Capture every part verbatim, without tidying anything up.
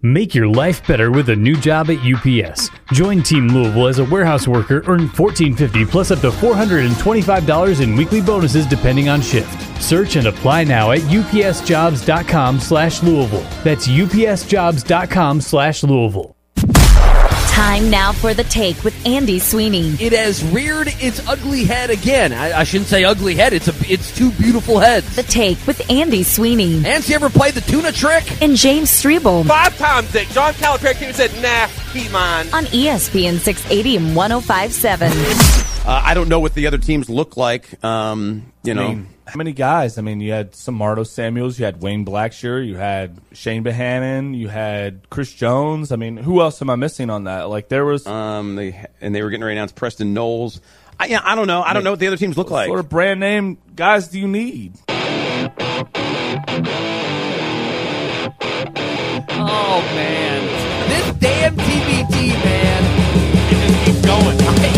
Make your life better with a new job at U P S. Join Team Louisville as a warehouse worker. Earn fourteen fifty plus up to four hundred twenty-five dollars in weekly bonuses depending on shift. Search and apply now at upsjobs.com slash Louisville. That's upsjobs.com slash Louisville. Time now for The Take with Andy Sweeney. It has reared its ugly head again. I, I shouldn't say ugly head. It's a, it's two beautiful heads. The Take with Andy Sweeney. Nancy, you ever played the tuna trick? And James Strebel. Five times, Dick. John Calipari came and said, nah, he's mine. On E S P N six eighty and one oh five point seven. Uh, I don't know what the other teams look like. Um, you know, I mean, how many guys? I mean, you had Samardo Samuels, you had Wayne Blackshear, you had Shane Bohannon, you had Chris Jones. I mean, who else am I missing on that? Like there was, um, they and they were getting ready to announce Preston Knowles. I, yeah, I don't know. I don't know what the other teams look like. What sort of brand name guys do you need? Oh man, this damn T B T, man, it just keeps going.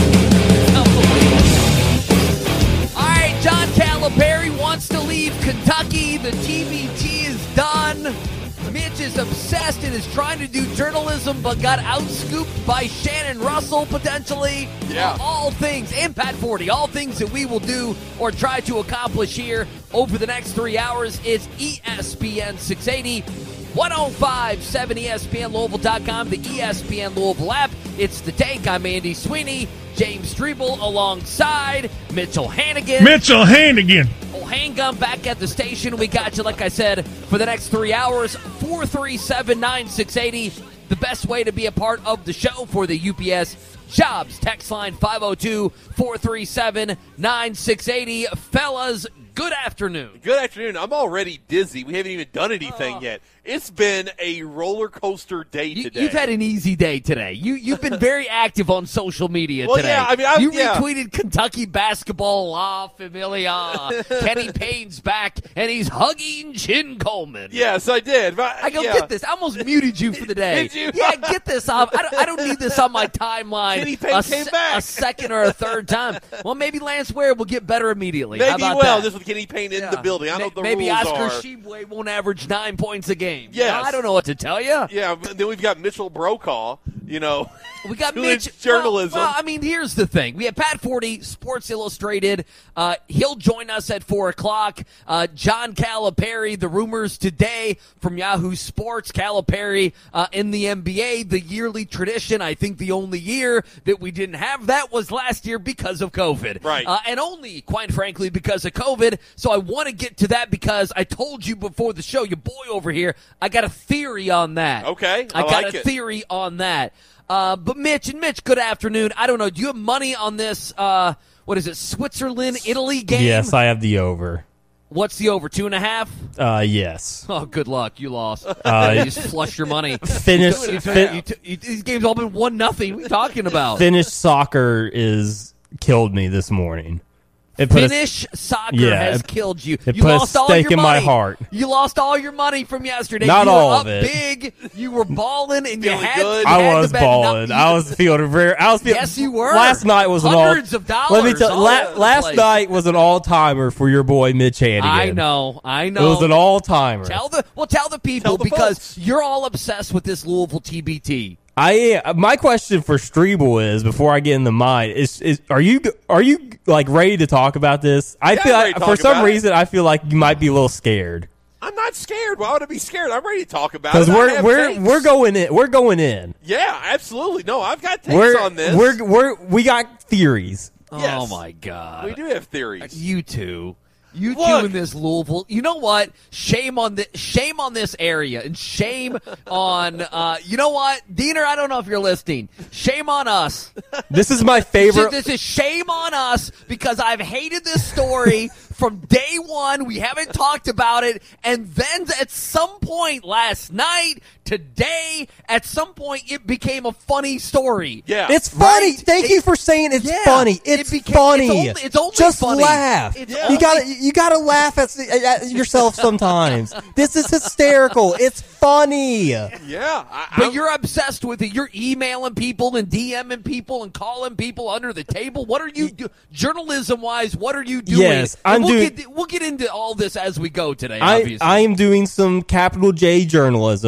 John Calipari wants to leave Kentucky. The T B T is done. Mitch is obsessed and is trying to do journalism, but got outscooped by Shannon Russell, potentially. Yeah. Uh, all things, and Pat Forty, all things that we will do or try to accomplish here over the next three hours. It's E S P N six eighty, one oh five point seven E S P N Louisville dot com, the E S P N Louisville app. It's The Take. I'm Andy Sweeney. James Strebel alongside Mitchell Hannigan. Mitchell Hannigan. Oh, handgun back at the station. We got you, like I said, for the next three hours. four three seven, nine six eight zero. The best way to be a part of the show for the U P S Jobs. Text line five oh two, four three seven, nine six eight zero. Fellas, good afternoon. Good afternoon. I'm already dizzy. We haven't even done anything uh, yet. It's been a roller coaster day today. You, you've had an easy day today. You, you've been very active on social media well, today. Yeah, I mean, I'm, you yeah. retweeted Kentucky basketball La Familia. Kenny Payne's back, and he's hugging Chin Coleman. Yes, I did. But, I go, yeah. get this. I almost muted you for the day. Did you? Yeah, get this. I don't, I don't need this on my timeline Kenny Payne a, came se- back. a second or a third time. Well, maybe Lance Ware will get better immediately. Maybe How about well, that? just with Kenny Payne in Yeah. the building. I don't know what the Maybe rules Oscar are. Sheboy won't average nine points a game. Yes. I don't know what to tell you. Yeah, but then we've got Mitchell Brokaw, you know. We got doing Mitch. journalism. Well, well, I mean, here's the thing. We have Pat Forty, Sports Illustrated. Uh, he'll join us at four o'clock. Uh, John Calipari, the rumors today from Yahoo Sports. Calipari uh, in the N B A, the yearly tradition. I think the only year that we didn't have that was last year because of COVID. Right. Uh, and only, quite frankly, because of COVID. So I want to get to that because I told you before the show, your boy over here, I got a theory on that. Okay, I I got like a it. theory on that. Uh, but Mitch, and Mitch, good afternoon. I don't know. Do you have money on this, uh, what is it, Switzerland, Italy game? Yes, I have the over. What's the over, two and a half? Uh, yes. Oh, good luck. You lost. Uh, you just flush your money. Finish. You, you, fin- you, you, these games all been one nothing. What are you talking about? Finnish soccer is killed me this morning. It put Finnish a, soccer yeah, has it, killed you. It You put lost a all stake your in money. my heart. You lost all your money from yesterday. Not you all were of up it. big. You were balling, and you Feeling had. good. You I had was to bet balling. no- I was feeling very. I was feeling. Yes, you were. Last night was an all. Hundreds of dollars. Let me tell. all La, over the last place. night was an all timer for your boy Mitch Hannigan. I know. I know. It was an all timer. Tell the well, tell the people Tell the because folks. you're all obsessed with this Louisville T B T. I my question for Strebel is before I get in the mind is is are you are you like ready to talk about this? I Yeah, feel I'm ready like, to for talk some about it. reason I feel like you might be a little scared I'm not scared. Why would I be scared? I'm ready to talk about it. because I we're have we're takes. we're going in we're going in Yeah, absolutely. No, I've got takes we're on this. we're we're we got theories. Yes. Oh my God! We do have theories. You two. You two Look. in this Louisville. You know what? Shame on the shame on this area, and shame on uh, you know what, Diener. I don't know if you're listening. Shame on us. This is my favorite. This is shame on us because I've hated this story from day one. We haven't talked about it, and then at some point last night, today, at some point, it became a funny story. Yeah. It's funny. Right? Thank It- you for saying it's Yeah. funny. It It's became- funny. it's only- it's only Just funny. laugh. It's you only- gotta you gotta laugh at, at yourself sometimes. This is hysterical. It's funny. yeah. I, But I'm- you're obsessed with it. You're emailing people and DMing people and calling people under the table. What are you do- journalism-wise? What are you doing? Yes, And I'm we'll doing- Get, we'll get into all this as we go today. I Obviously, I am doing some capital J journalism.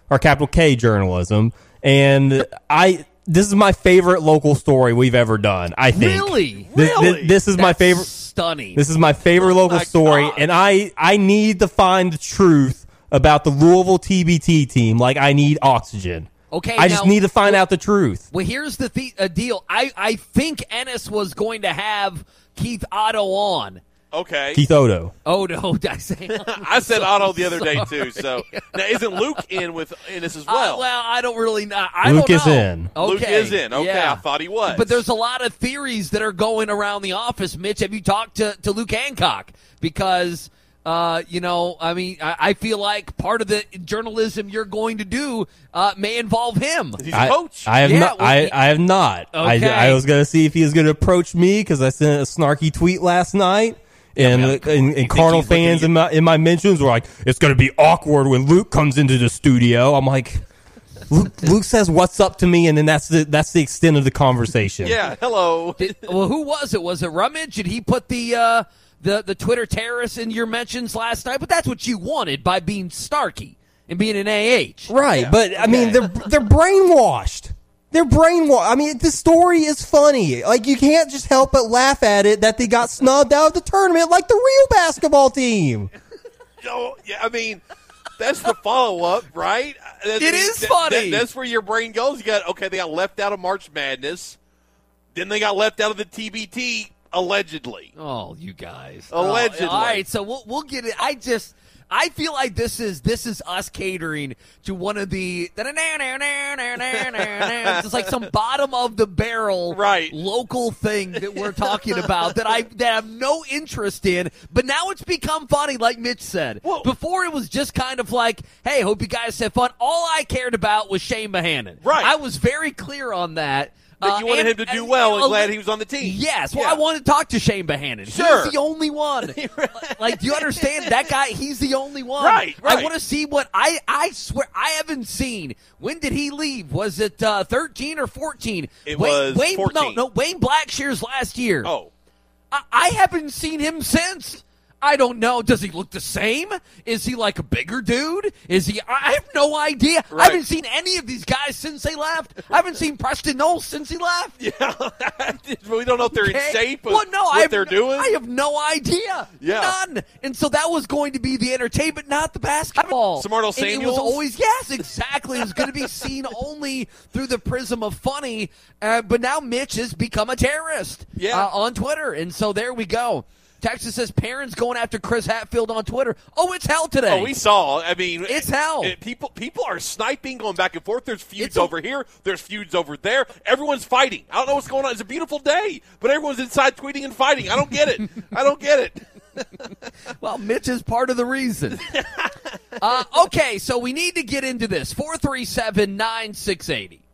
or capital K journalism, and I. This is my favorite local story we've ever done. I think. Really, This, really, this, this is That's my favorite. Stunning. This is my favorite local my story, God. and I I need to find the truth about the Louisville T B T team. Like I need oxygen. Okay, I just now- need to find out the truth. Well, here's the th- uh, deal. I, I think Ennis was going to have Keith Otto on. Okay. Keith Odo. Oh, no. Did I say I said Otto the other day too. So now isn't Luke in with Ennis as well? Uh, well, I don't really know. I Luke don't is know. in. Okay. Luke is in. Okay, yeah. I thought he was. But there's a lot of theories that are going around the office. Mitch, have you talked to, to Luke Hancock? Because, uh, you know, I mean, I, I feel like part of the journalism you're going to do uh, may involve him. he's a I, coach. I have Yeah, not. well, I, he- I have not. Okay. I, I was going to see if he was going to approach me because I sent a snarky tweet last night. And, yeah. and, and think Cardinal he's looking fans at in my in my mentions were like, "It's going to be awkward when Luke comes into the studio." I'm like, Luke, Luke says, "What's up?" to me, and then that's the that's the extent of the conversation. yeah. Hello. Did, well, who was it? Was it Rummage? Did he put the uh, the the Twitter terrorists in your mentions last night? But that's what you wanted by being snarky and being an A H. Right, Yeah. but I mean, they're they're brainwashed. They're brainwashed. I mean, the story is funny. Like, you can't just help but laugh at it that they got snubbed out of the tournament like the real basketball team. No, yeah, I mean, that's the follow up, right? That- It is that- funny. that- that's where your brain goes. You got okay. They got left out of March Madness. Then they got left out of the T B T allegedly. Oh, you guys. Allegedly. Oh, all right, so we'll we'll get it. I just I feel like this is this is us catering to one of the it's like some bottom of the barrel Right. local thing that we're talking about that I that I have no interest in, but now it's become funny, like Mitch said. Well- Before it was just kind of like, hey, hope you guys had fun. All I cared about was Shane Bohannon. Right. I was very clear on that. That Uh, you wanted and- him to do and- well and uh, glad he was on the team. Yes, well, Yeah. I want to talk to Shane Bohannon. Sure. He's the only one. Like, do you understand that guy? He's the only one. Right, I right. want to see what I. I swear, I haven't seen. When did he leave? Was it uh, thirteen or fourteen? It Wayne, was Wayne, No, fourteen. no, Wayne Blackshear's last year. Oh, I, I haven't seen him since. I don't know. Does he look the same? Is he like a bigger dude? Is he? I have no idea. I Right. haven't seen any of these guys since they left. I haven't seen Preston Knowles since he left. yeah. we don't know if they're Okay. in shape. Of Well, no, what I have, they're doing. I have no idea. Yeah. None. And so that was going to be the entertainment, not the basketball. Samardo And it was Samuels? always, yes, exactly. It was going to be seen only through the prism of funny. Uh, but now Mitch has become a terrorist Yeah. uh, on Twitter. And so there we go. Texas says parents going after Chris Hatfield on Twitter. Oh, it's hell today. Oh, we saw. I mean, It's hell. it- people, people are sniping, going back and forth. There's feuds It's a- over here. There's feuds over there. Everyone's fighting. I don't know what's going on. It's a beautiful day, but everyone's inside tweeting and fighting. I don't get it. I don't get it. Well, Mitch is part of the reason. uh, okay, so we need to get into this. four three seven, nine six eight zero.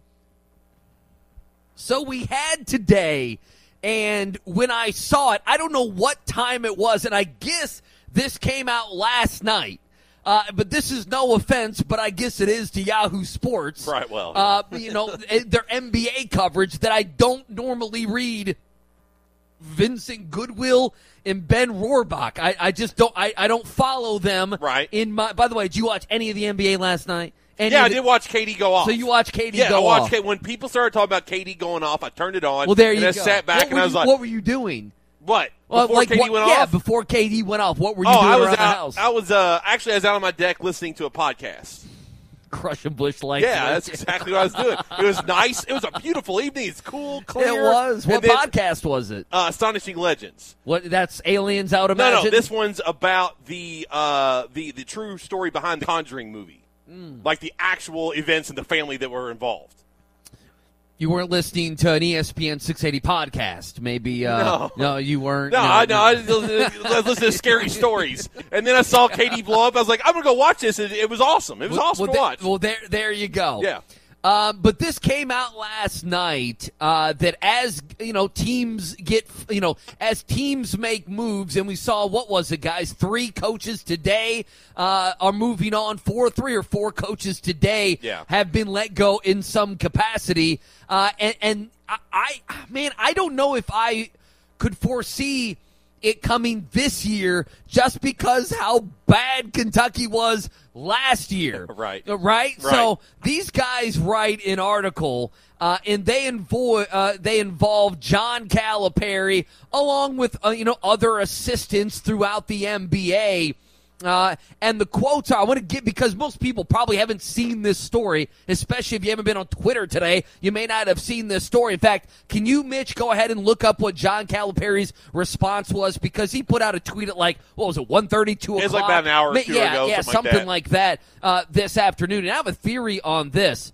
So we had today, and when I saw it, I don't know what time it was, and I guess this came out last night. Uh, but this is no offense, but I guess it is to Yahoo Sports. Right, well. Uh, you know, their N B A coverage that I don't normally read. Vincent Goodwill and Ben Rohrbach. I, I just don't I, I don't follow them. Right. In my by the way, did you watch any of the N B A last night? Any Yeah, of I the- did watch Katie go off. So you watched Katie yeah, go I watched off. Katie. When people started talking about Katie going off, I turned it on. Well, there you and I go. sat back What and were I was you- like, what were you doing? what? Well, Before like Katie what, went yeah, off? before Katie went off. What were you oh, doing I was around the out. house? I was uh, actually I was out on my deck listening to a podcast. Crushing Bush Lights. Yeah, that's exactly what I was doing. It was nice. It was a beautiful evening. It's cool, clear. It was. What And then, podcast was it? Uh, Astonishing Legends. What? That's Aliens Out No, Imagine? no, this one's about the uh, the the true story behind the Conjuring movie, Mm. like the actual events and the family that were involved. You weren't listening to an E S P N six eighty podcast, maybe? Uh, No. no, you weren't. No, I know. I was listening to scary stories, and then I saw Katie blow up. I was like, I'm gonna go watch this. It, it was awesome. It was well, awesome well, to there, watch. Well, there, there you go. Yeah. Um, but this came out last night uh, that as you know, teams get you know as teams make moves, and we saw what was it, guys? Three coaches today uh, are moving on. Four, three or four coaches today Yeah. have been let go in some capacity. Uh, and and I, I, man, I don't know if I could foresee it coming this year just because how bad Kentucky was last year. Right. Right? Right. So these guys write an article, uh, and they invo- uh, they involve John Calipari along with uh, you know other assistants throughout the N B A. Uh, and the quotes are, I want to get, because most people probably haven't seen this story, especially if you haven't been on Twitter today. You may not have seen this story. In fact, can you, Mitch, go ahead and look up what John Calipari's response was? Because he put out a tweet at like, what was it, one thirty, two o'clock? It's like about an hour or two yeah, ago, Yeah, something something like like that, that uh, this afternoon. And I have a theory on this.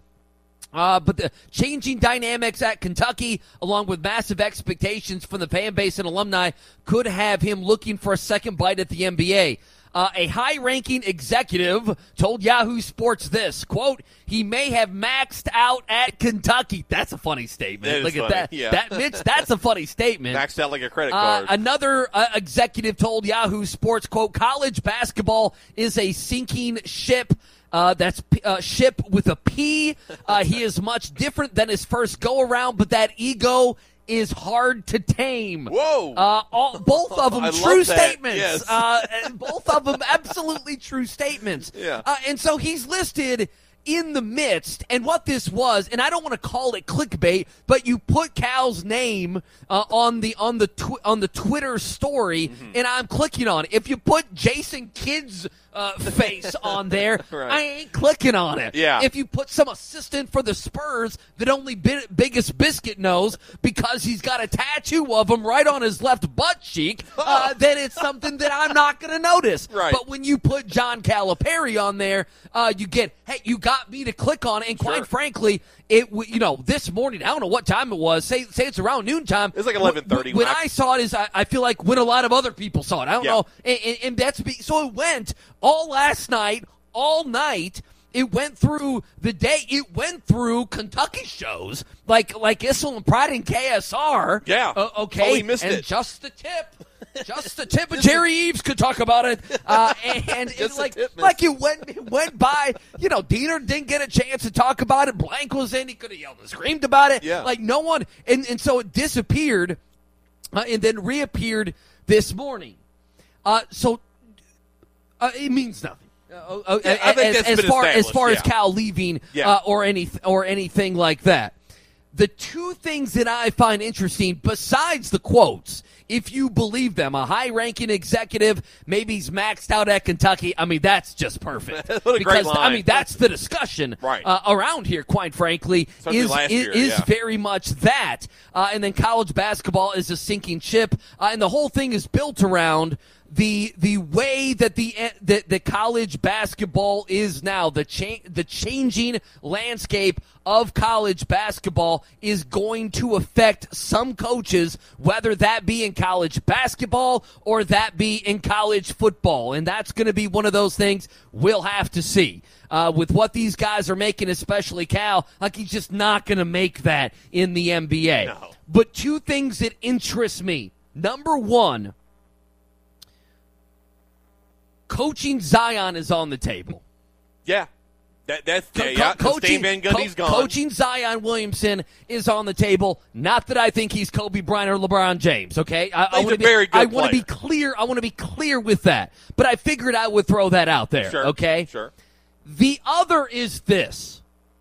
Uh, but the changing dynamics at Kentucky, along with massive expectations from the fan base and alumni, could have him looking for a second bite at the N B A. Uh, a high-ranking executive told Yahoo Sports this, quote, he may have maxed out at Kentucky. That's a funny statement. That is Look at funny, that. yeah. That, Mitch, that's a funny statement. Maxed out like a credit Uh, card. another uh, executive told Yahoo Sports, quote, college basketball is a sinking ship. Uh, that's uh, ship with a P. Uh, he is much different than his first go-around, but that ego is hard to tame. Whoa. Uh, all, both of them I true love that. statements. Yes. Uh, and both of them absolutely true statements. Yeah. Uh, and so he's listed in the midst, and what this was, and I don't want to call it clickbait, but you put Cal's name uh, on the on the tw- on the Twitter story, Mm-hmm. and I'm clicking on it. If you put Jason Kidd's uh, face on there, Right. I ain't clicking on it. Yeah. If you put some assistant for the Spurs that only Bi- Biggest Biscuit knows because he's got a tattoo of him right on his left butt cheek, uh, then it's something that I'm not going to notice. Right. But when you put John Calipari on there, uh, you get, hey, you got me to click on it. And quite Sure. frankly, it w- you know, this morning, I don't know what time it was. Say say it's around noontime. It's like eleven thirty When when I- I saw it, is I, I feel like when a lot of other people saw it. I don't Yeah. know. And, and, and that's be, so it went all last night, all night. It went through the day. It went through Kentucky shows like like Issel and Pride and K S R. Yeah. Uh, okay. Oh, we missed and it. just the tip. Just the tip of Jerry Eves could talk about it, uh, and, and Just it's the like tip, miss. like it went it went by. You know, Diener didn't get a chance to talk about it. Blank was in; he could have yelled and screamed about it. Yeah. Like no one, and and so it disappeared, uh, and then reappeared this morning. Uh, so uh, it means nothing. Uh, uh, Yeah, I think as, that's as been far as established, far as yeah. Cal leaving Yeah. uh, or any or anything like that. The two things that I find interesting, besides the quotes, if you believe them, a high-ranking executive, maybe he's maxed out at Kentucky. I mean, that's just perfect. What a great because I line. mean, that's the discussion Right. uh, around here. Quite frankly, Especially is last is, year, is yeah. very much that. Uh, and then college basketball is a sinking ship, uh, and the whole thing is built around the the way that the that the college basketball is now. The cha- the changing landscape of college basketball is going to affect some coaches, whether that be in college basketball or that be in college football, and that's going to be one of those things we'll have to see. Uh, with what these guys are making, especially Cal, like he's just not going to make that in the N B A. No. But two things that interest me. Number one, coaching Zion is on the table. Yeah. That, that's Co- yeah, co- yeah. 'cause coaching, Stan Van Gundy's co- gone. coaching Zion Williamson is on the table. Not that I think he's Kobe Bryant or LeBron James. Okay, I, I He's wanna a be, very good I want to be player. clear. I want to be clear with that. But I figured I would throw that out there. Sure. Okay. Sure. The other is this.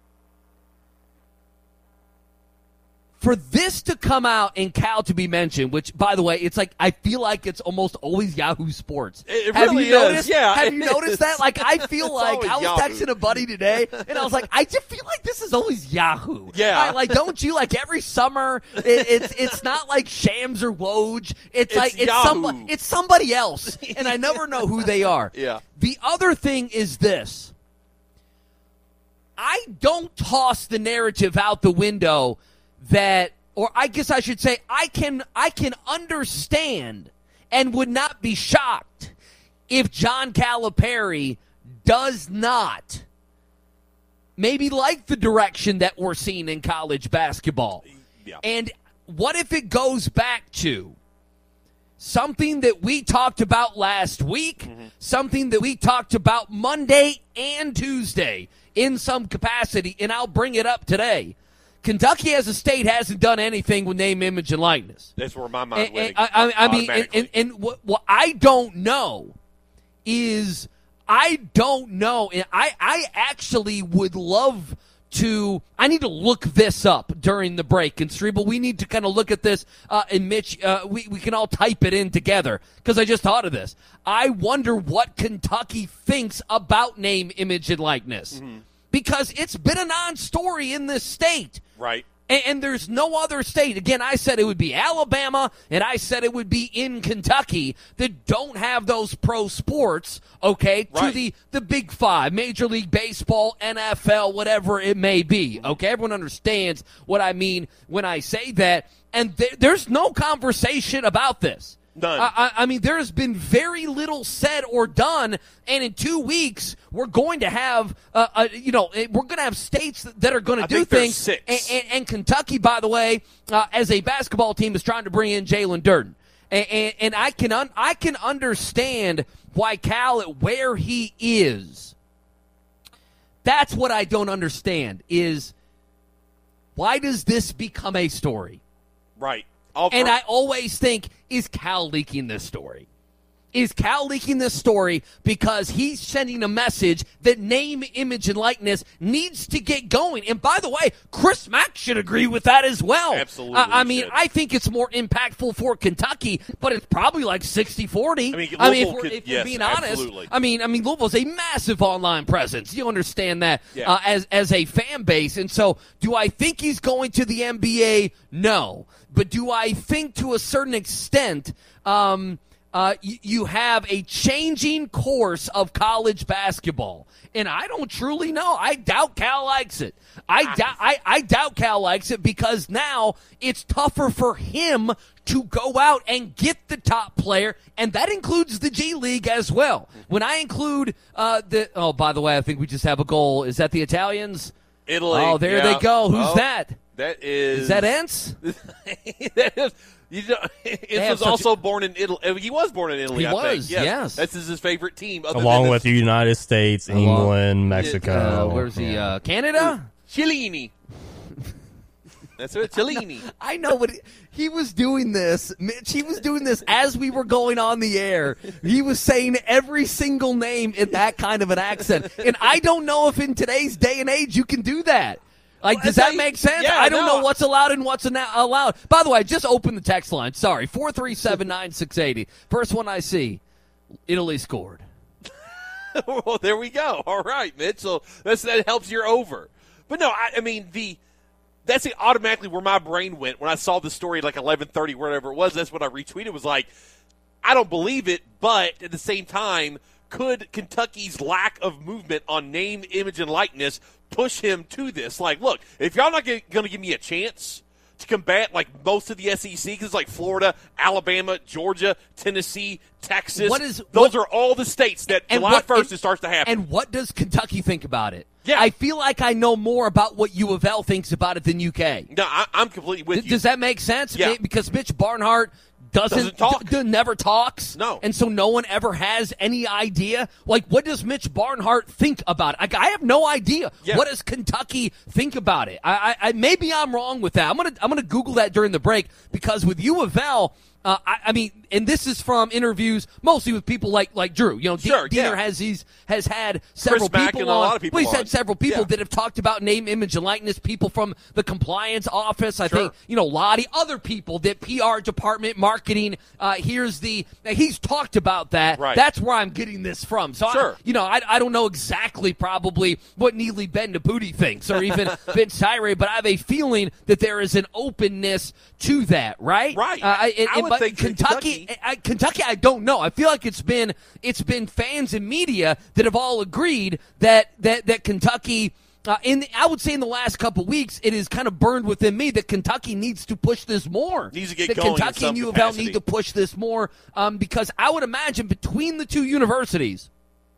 For this to come out and Cal to be mentioned, which, by the way, it's like I feel like it's almost always Yahoo Sports. It Have really you is. noticed? Yeah, Have it you noticed is. that? Like I feel It's like always I was Yahoo. texting a buddy today, and I was like, I just feel like this is always Yahoo. Yeah. I- like don't you? Like every summer, it, it's it's not like Shams or Woj. It's, It's like it's Yahoo. somebody it's somebody else, and I never know who they are. Yeah. The other thing is this. I don't toss the narrative out the window that, or I guess I should say, I can I can understand and would not be shocked if John Calipari does not maybe like the direction that we're seeing in college basketball. Yeah. And what if it goes back to something that we talked about last week, Mm-hmm. something that we talked about Monday and Tuesday in some capacity, and I'll bring it up today. Kentucky as a state hasn't done anything with name, image, and likeness. That's where my mind And, went. and, I, I mean, and, and, and what, what I don't know is I don't know, and I, I actually would love to. I need to look this up during the break, and Strebel, we need to kind of look at this. Uh, and Mitch, uh, we we can all type it in together because I just thought of this. I wonder what Kentucky thinks about name, image, and likeness mm-hmm. because it's been a non-story in this state. Right. And, and there's no other state. Again, I said it would be Alabama, and I said it would be in Kentucky that don't have those pro sports, okay, right. to the, the Big Five, Major League Baseball, N F L, whatever it may be, okay? Everyone understands what I mean when I say that. And there, there's no conversation about this. None. I, I mean, there has been very little said or done, and in two weeks we're going to have, uh, uh, you know, we're going to have states that are going to do think there's things. Six. And, and, and Kentucky, by the way, uh, as a basketball team, is trying to bring in Jalen Durden, and, and, and I can un, I can understand why Cal at where he is. That's what I don't understand is why does this become a story? Right. All And per- I always think, is Cal leaking this story? Is Cal leaking this story because he's sending a message that name, image, and likeness needs to get going? And by the way, Chris Mack should agree with that as well. Absolutely. Uh, I mean, should. I think it's more impactful for Kentucky, but it's probably like sixty forty. I mean, I mean if, Louisville we're, could- if yes, we're being honest, absolutely. I mean, I mean, Louisville's a massive online presence. You understand that Yeah. uh, as as a fan base. And so, do I think he's going to the N B A? No. But do I think to a certain extent, um, uh, y- you have a changing course of college basketball? And I don't truly know. I doubt Cal likes it. I, doubt, I, I doubt Cal likes it because now it's tougher for him to go out and get the top player, and that includes the G League as well. When I include uh, the – oh, by the way, I think we just have a goal. Is that the Italians? Italy. Oh, there yeah. they go. Who's Oh, that? That is. Is that Ents? that is. You know, it have was such also a- born in Italy. He was born in Italy. He I was, think. Yes. yes. This is his favorite team. Other Along than with the United States, England, Mexico. Uh, where's he? Uh, Canada? Cellini. That's it, Cellini. I know what he, he was doing this, Mitch. He was doing this as we were going on the air. He was saying every single name in that kind of an accent, and I don't know if in today's day and age you can do that. Like, Well, does that's that how you- make sense? yeah, I don't no. know what's allowed and what's not allowed. By the way, I just opened the text line. Sorry, four three seven nine six eight zero. First one I see, Italy scored. Well, there we go. All right, Mitch. So that's, that helps your over. But no, I, I mean the. That's automatically where my brain went when I saw the story at like eleven thirty, whatever it was. That's what I retweeted. Was like, I don't believe it, but at the same time, could Kentucky's lack of movement on name, image, and likeness push him to this? Like, look, if y'all not going to give me a chance to combat like most of the S E C, because like Florida, Alabama, Georgia, Tennessee, Texas, What is- those what- are all the states that And July what- first and- it starts to happen. And what does Kentucky think about it? Yeah. I feel like I know more about what U of L thinks about it than U K. no, I, I'm completely with D- you. Does that make sense? Yeah. Because Mitch Barnhart doesn't, Doesn't talk. d- d- never talks. No. And so no one ever has any idea. Like, what does Mitch Barnhart think about it? Like, I have no idea. Yeah. What does Kentucky think about it? I, I, I maybe I'm wrong with that. I'm gonna I'm gonna Google that during the break because with U of L. Uh, I, I mean, and this is from interviews mostly with people like like Drew. You know, D- Sure, Diener yeah. has he's has had several Mack people and a on. lot of people well, he's on. had several people Yeah. that have talked about name, image, and likeness. People from the compliance office. I Sure. think you know Lottie. Other people that P R department, marketing. Uh, here's the he's talked about that. Right. That's where I'm getting this from. So Sure. I, you know, I, I don't know exactly probably what Neely Ben Nabuti thinks or even Vince Tyree, but I have a feeling that there is an openness to that. Right. Right. Uh, I, and- I and- would but think that Kentucky. Kentucky- I, Kentucky, I don't know. I feel like it's been it's been fans and media that have all agreed that that that Kentucky. Uh, in the, I would say in the last couple weeks, it is kind of burned within me that Kentucky needs to push this more. Needs to get that going in Kentucky some and U of L capacity. need to push this more um, because I would imagine between the two universities,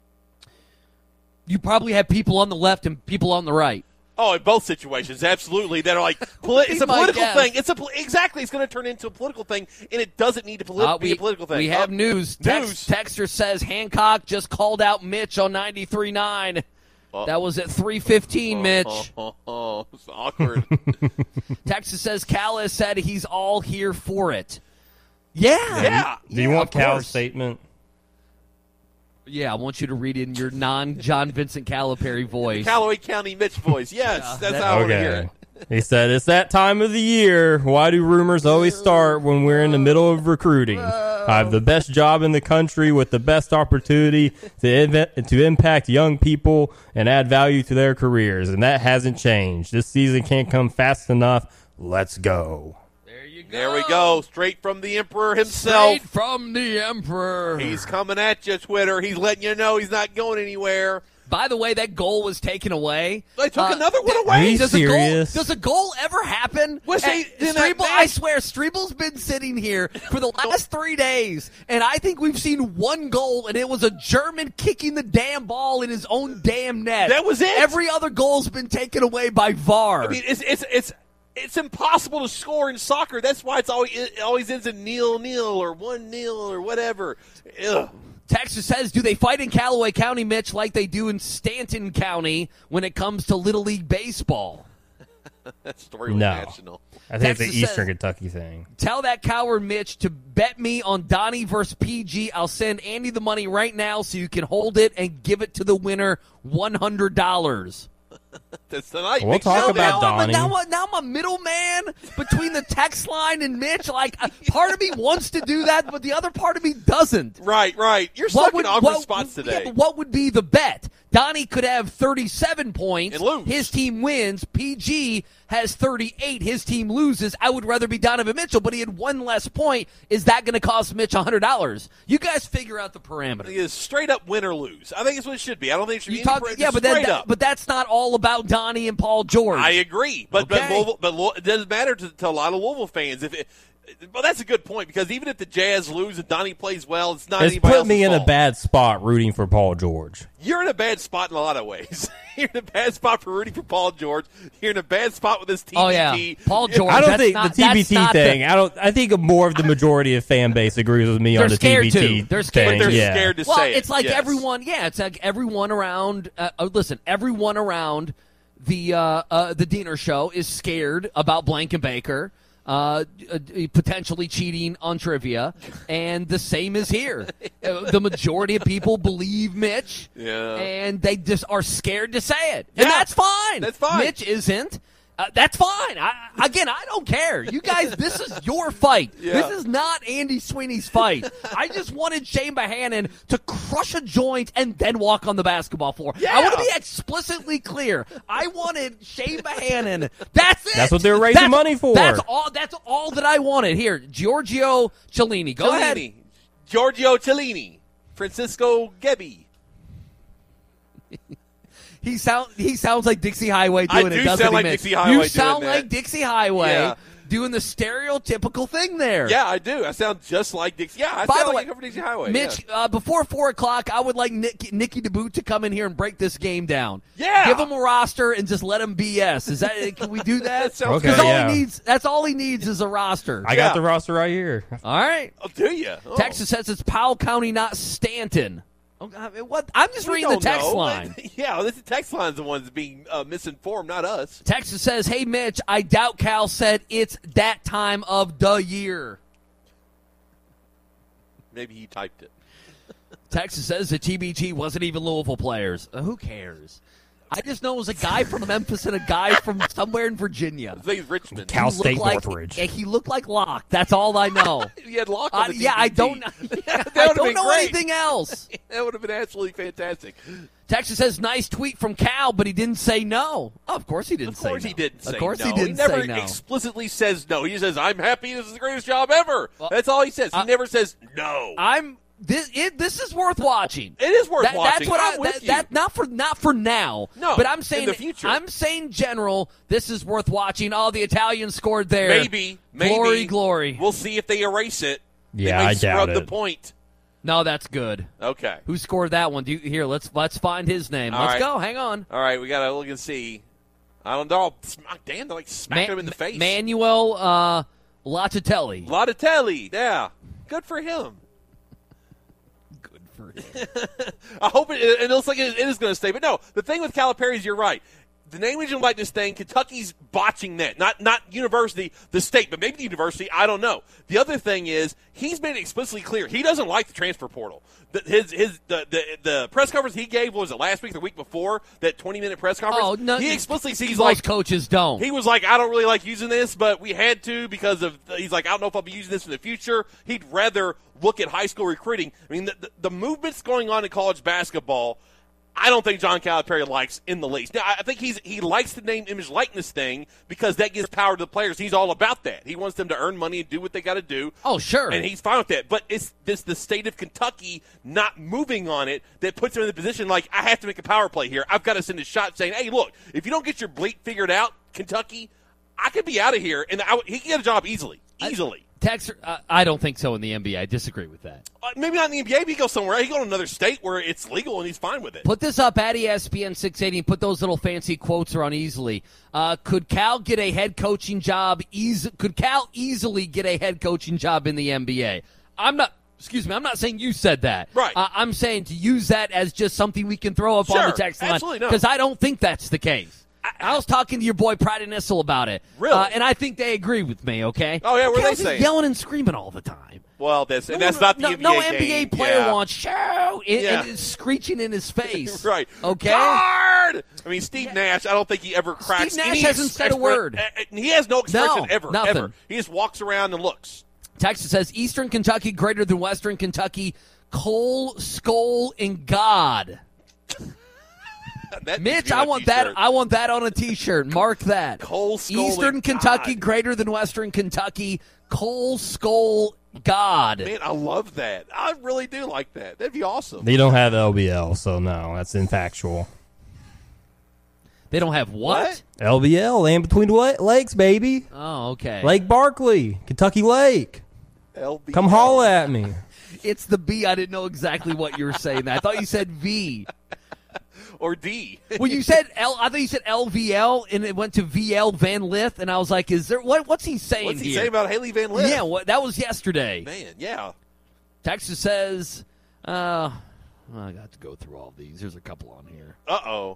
you probably have people on the left and people on the right. Oh, in both situations, absolutely. That are like poli- Be it's a my political guess. thing. It's a pol- exactly. It's going to turn into a political thing, and it doesn't need to poli- Uh, be we, a political thing. we have Oh, news. News. Text, Texter says Hancock just called out Mitch on ninety-three point nine. Oh. That was at three fifteen, Mitch. Oh, oh, oh. Oh, it's awkward. Texas says Cal has said he's all here for it. Yeah. Yeah. Do you Yeah, want of Cal's course. statement? Yeah, I want you to read it in your non-John Vincent Calipari voice. Callaway County Mitch voice. Yes, Yeah, that's that- how I want to hear Okay. it. He said, it's that time of the year. Why do rumors always start when we're in the middle of recruiting? I have the best job in the country with the best opportunity to inve- to impact young people and add value to their careers, and that hasn't changed. This season can't come fast enough. Let's go. There you go. There we go. Straight from the Emperor himself. Straight from the Emperor. He's coming at you, Twitter. He's letting you know he's not going anywhere. By the way, that goal was taken away. They took Uh, another one th- away? Are you does serious? A goal, does a goal ever happen? Was Uh, he in that Strebel, I match? swear, Strebel's been sitting here for the last three days, and I think we've seen one goal, and it was a German kicking the damn ball in his own damn net. That was it? Every other goal's been taken away by V A R. I mean, it's it's it's it's impossible to score in soccer. That's why it's always it always ends in nil nil or one nil or whatever. Ugh. Texas says, do they fight in Callaway County, Mitch, like they do in Stanton County when it comes to Little League Baseball? That story was No. national. I think Texas it's the Eastern says- Kentucky thing. Tell that coward Mitch to bet me on Donnie versus P G. I'll send Andy the money right now so you can hold it and give it to the winner one hundred dollars. That's tonight. We'll Big talk show about now. now, I'm a, Donnie. now, I'm a- now I'm a middleman between the text line and Mitch. Like, uh, part of me wants to do that, but the other part of me doesn't. Right, right. You're stuck in awkward what- spots yeah, today. but what would be the bet? Donnie could have thirty-seven points. And lose. His team wins. P G has thirty-eight. His team loses. I would rather be Donovan Mitchell, but he had one less point. Is that going to cost Mitch one hundred dollars? You guys figure out the parameters. It is straight up win or lose. I think it's what it should be. I don't think it should be You any talk, pra- yeah, just but, then, straight that, up. but that's not all about Donnie and Paul George. I agree, but but, Okay. Louisville, but Louisville, it doesn't matter to, to a lot of Louisville fans. If it, well, that's a good point because even if the Jazz lose and Donnie plays well, it's not It's anybody put me else's in a fault. bad spot rooting for Paul George. You're in a bad spot in a lot of ways. You're in a bad spot for rooting for Paul George. You're in a bad spot with this T B T. Oh, yeah. Paul George. I don't that's think not- the T B that's T not thing. the- I don't. I think more of the majority of fan base agrees with me They're on the scared T B T to. They're scared thing. But they're yeah. scared to well, say it. it's like Yes. everyone. Yeah, it's like everyone around. Uh, uh, listen, everyone around the uh, uh, the Diener show is scared about Blankenbaker uh, uh, potentially cheating on trivia, and the same is here. Uh, the majority of people believe Mitch, Yeah. and they just are scared to say it, and Yeah. that's fine. That's fine. Mitch isn't. Uh, that's fine. I, again, I don't care. You guys, this is your fight. Yeah. This is not Andy Sweeney's fight. I just wanted Shane Bohannon to crush a joint and then walk on the basketball floor. Yeah. I want to be explicitly clear. I wanted Shane Bohannon. That's it. That's what they're raising That's- money for. That's all. That's all that I wanted. Here, Giorgio Cellini. Go ahead. Cellini, Giorgio Cellini, Francisco Gebby. He sound he sounds like Dixie Highway I doing do it. Doesn't sound he, like Mitch? Dixie Highway You doing sound that. like Dixie Highway Yeah. doing the stereotypical thing there. Yeah, I do. I sound just like Dixie. Yeah, I By sound the like way, I come from Dixie Highway. Mitch, yeah. uh, before four o'clock, I would like Nick, Nikki DeBoot to come in here and break this game down. Yeah. give him a roster and just let him B S. Is that? Can we do that? That sounds Okay, Because good. all yeah. he needs, that's all he needs is a roster. I Yeah. got the roster right here. all right. Oh, do you? Oh. Texas says it's Powell County, not Stanton. Oh, I mean, what? I'm just We reading the don't text know. line. Yeah, this the text line's the ones being uh, misinformed, not us. Texas says, "Hey Mitch, I doubt Cal said it's that time of the year." Maybe he typed it. Texas says the T B T wasn't even Louisville players. Uh, who cares? I just know it was a guy from Memphis and a guy from somewhere in Virginia. I think it's Richmond. Cal He looked State like, Northridge. yeah, he looked like Locke. That's all I know. He had Locke on Uh, the yeah, I T B T. don't. Yeah, That I would've don't been know great. anything else. That would have been absolutely fantastic. Texas says nice tweet from Cal, but he didn't say no. Oh, of course he didn't Of say no. course he didn't say Of course no. he didn't never say no. explicitly says no. He says, I'm happy. This is the greatest job ever. Well, That's all he says. He uh, never says no. I'm this. It, this is worth watching. It is worth That- watching. That's what I'm I. with That, you. that not for not for now. No, but I'm in saying the future. I'm saying general. This is worth watching. Oh, the Italians scored there. Maybe. Maybe. Glory, glory. We'll see if they erase it. Yeah, they may I doubt scrub it. the point. No, that's good. Okay. Who scored that one? Do you, here, let's let's find his name. All let's right. go. Hang on. All right, we got to look and see. I don't know. Smack- Damn, they're like smacking Ma- him in the face. Manuel uh, Locatelli. Lotatelli. Yeah. Good for him. Good for him. I hope it, and it looks like it, it is going to stay. But no, the thing with Calipari is you're right. the name, image, and likeness thing, Kentucky's botching that. Not not university, the state, but maybe the university. I don't know. The other thing is he's made it explicitly clear he doesn't like the transfer portal. The, his his the, the the press conference he gave, what was it, last week or the week before, that twenty-minute press conference? Oh, no, he explicitly sees most like coaches don't. He was like, I don't really like using this, but we had to because of. He's like, I don't know if I'll be using this in the future. He'd rather look at high school recruiting. I mean, the, the, the movements going on in college basketball, I don't think John Calipari likes in the least. Now, I think he's he likes the name, image, likeness thing because that gives power to the players. He's all about that. He wants them to earn money and do what they got to do. Oh, sure. And he's fine with that. But it's this the state of Kentucky not moving on it that puts him in the position like, I have to make a power play here. I've got to send a shot saying, hey, look, if you don't get your bleat figured out, Kentucky, I could be out of here. And I, he can get a job easily. Easily. I, Tex, uh, I don't think so in the N B A. I disagree with that. Uh, maybe not in the N B A. Maybe he goes somewhere. He go to another state where it's legal and he's fine with it. Put this up at E S P N six eighty and put those little fancy quotes around easily. Uh, could Cal get a head coaching job? Easy, could Cal easily get a head coaching job in the N B A? I'm not. Excuse me. I'm not saying you said that. Right. Uh, I'm saying to use that as just something we can throw up Sure, on the text line absolutely not. because I don't think that's the case. I, I was talking to your boy Pride and Nissel about it. Really? Uh, and I think they agree with me, okay? Oh, yeah, what are they Cal's just saying? yelling and screaming all the time. Well, that's and No, that's no, not the no, N B A no N B A game. player Yeah. wants show and, Yeah. and it's screeching in his face. Right. Okay. Guard! I mean, Steve Nash, I don't think he ever cracks Steve Nash any hasn't said a expre- word. uh, uh, He has no expression No, ever, nothing. ever. He just walks around and looks. Texas says Eastern Kentucky greater than Western Kentucky. Cole, Skull, and God. That needs to Mitch, be on I a want t-shirt. that. I want that on a T-shirt. Mark that. Cole, Skull, Eastern and Kentucky God. greater than Western Kentucky. Cole, Skull, God. Man, I love that. I really do like that. That'd be awesome. They don't have L B L, so no, that's infactual. They don't have what? What? L B L, land between the la- lakes, baby. Oh, okay. Lake Barkley, Kentucky Lake. L B L. Come holler at me. It's the B. I didn't know exactly what you were saying. I thought you said V. Or D. Well, you said L. I thought you said L V L, and it went to V L Van Lith, and I was like, "Is there what? What's he saying What's he here?" saying about Haley Van Lith? Yeah, what, that was yesterday. Man, yeah. Texas says, uh, I got to go through all these. There's a couple on here. Uh-oh.